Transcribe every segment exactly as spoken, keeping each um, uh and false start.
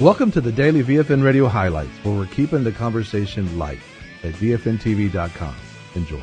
Welcome to the daily V F N Radio Highlights, where we're keeping the conversation light at V F N T V dot com. Enjoy.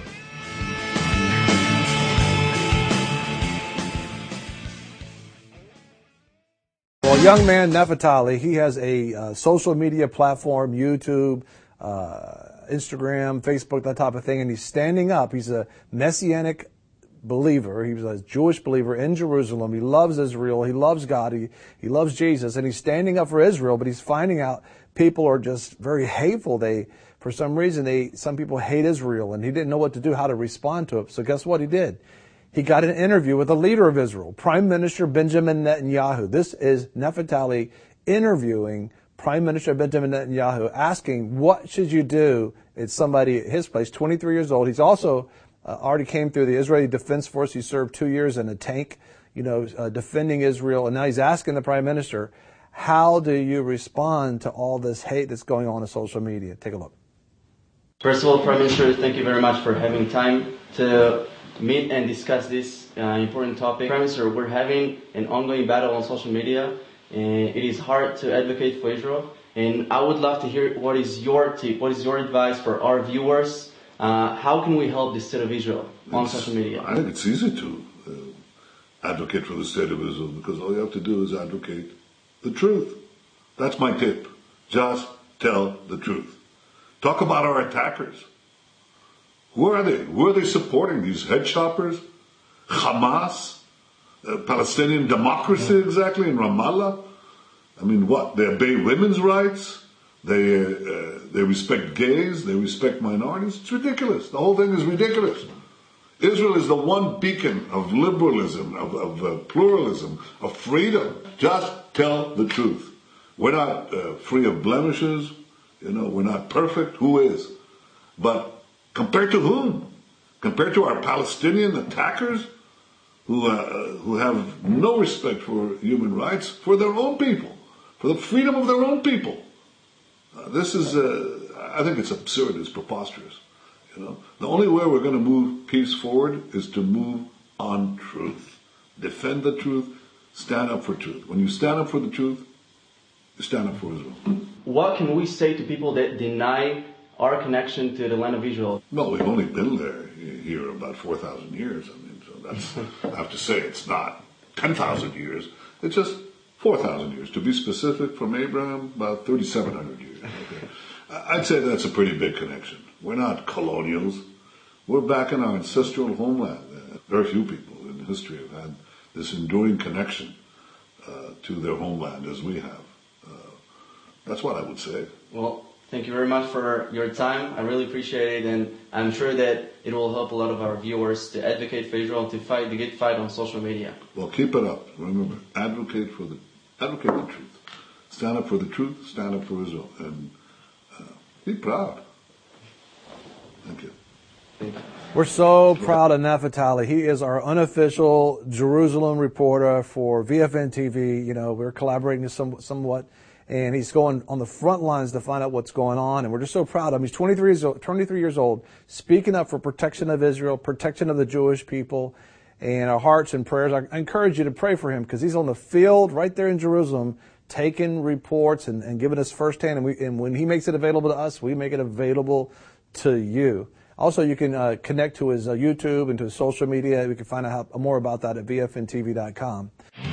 Well, young man Nefertali, he has a uh, social media platform, YouTube, uh, Instagram, Facebook, that type of thing, and he's standing up. He's a Messianic believer. He was a Jewish believer in Jerusalem. He loves Israel. He loves God. He, he loves Jesus, and he's standing up for Israel, but he's finding out people are just very hateful. They, for some reason, they, some people hate Israel, and he didn't know what to do, how to respond to it. So guess what he did? He got an interview with the leader of Israel, Prime Minister Benjamin Netanyahu. This is Nefertali interviewing Prime Minister Benjamin Netanyahu, asking, what should you do? It's somebody at his place, twenty-three years old. He's also uh, already came through the Israeli Defense Force. He served two years in a tank, you know, uh, defending Israel. And now he's asking the Prime Minister, how do you respond to all this hate that's going on in social media? Take a look. First of all, Prime Minister, thank you very much for having time to meet and discuss this uh, important topic. Prime Minister, we're having an ongoing battle on social media, and it is hard to advocate for Israel. And I would love to hear what is your tip, what is your advice for our viewers? Uh, how can we help the state of Israel on it's, social media? I think it's easy to uh, advocate for the state of Israel, because all you have to do is advocate the truth. That's my tip. Just tell the truth. Talk about our attackers. Who are they? Who are they supporting? These head choppers? Hamas? Uh, Palestinian democracy exactly in Ramallah? I mean, what? They obey women's rights? They, uh, they respect gays? They respect minorities? It's ridiculous. The whole thing is ridiculous. Israel is the one beacon of liberalism, of, of uh, pluralism, of freedom. Just tell the truth. We're not uh, free of blemishes. You know, we're not perfect. Who is? But compared to whom? Compared to our Palestinian attackers who uh, who have no respect for human rights, for their own people, for the freedom of their own people. Uh, this is, uh, I think it's absurd, it's preposterous. You know, the only way we're going to move peace forward is to move on truth. Defend the truth, stand up for truth. When you stand up for the truth, you stand up for Israel. What can we say to people that deny our connection to the land of Israel? Well, we've only been there here about four thousand years. I mean, so that's, I have to say, it's not ten thousand years. It's just four thousand years. To be specific, from Abraham, about thirty-seven hundred years. Okay. I'd say that's a pretty big connection. We're not colonials. We're back in our ancestral homeland. Uh, very few people in history have had this enduring connection uh, to their homeland as we have. Uh, that's what I would say. Well, thank you very much for your time. I really appreciate it, and I'm sure that it will help a lot of our viewers to advocate for Israel, to fight the good fight on social media. Well, keep it up. Remember, advocate for the advocate the truth. Stand up for the truth. Stand up for Israel, and uh, be proud. Thank you. Thank you. We're so proud of Nefertali. He is our unofficial Jerusalem reporter for V F N T V. You know, we're collaborating some, somewhat. And he's going on the front lines to find out what's going on. And we're just so proud of him. He's twenty-three years old, twenty-three years old, speaking up for protection of Israel, protection of the Jewish people, and our hearts and prayers. I encourage you to pray for him, because he's on the field right there in Jerusalem, taking reports and, and giving us firsthand. And, we, and when he makes it available to us, we make it available to you. Also, you can uh, connect to his uh, YouTube and to his social media. We can find out how, more about that at V F N T V dot com.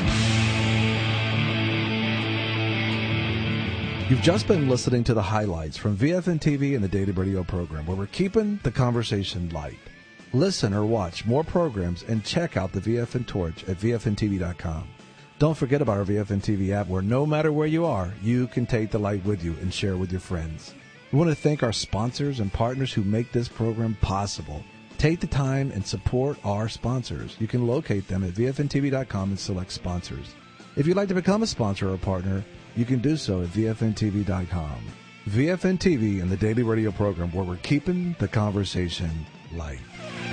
You've just been listening to the highlights from V F N T V and the Daily Radio program, where we're keeping the conversation light. Listen or watch more programs and check out the V F N Torch at V F N T V dot com. Don't forget about our V F N T V app, where no matter where you are, you can take the light with you and share with your friends. We want to thank our sponsors and partners who make this program possible. Take the time and support our sponsors. You can locate them at V F N T V dot com and select sponsors. If you'd like to become a sponsor or a partner, you can do so at V F N T V dot com. V F N T V and the Daily Radio program, where we're keeping the conversation light.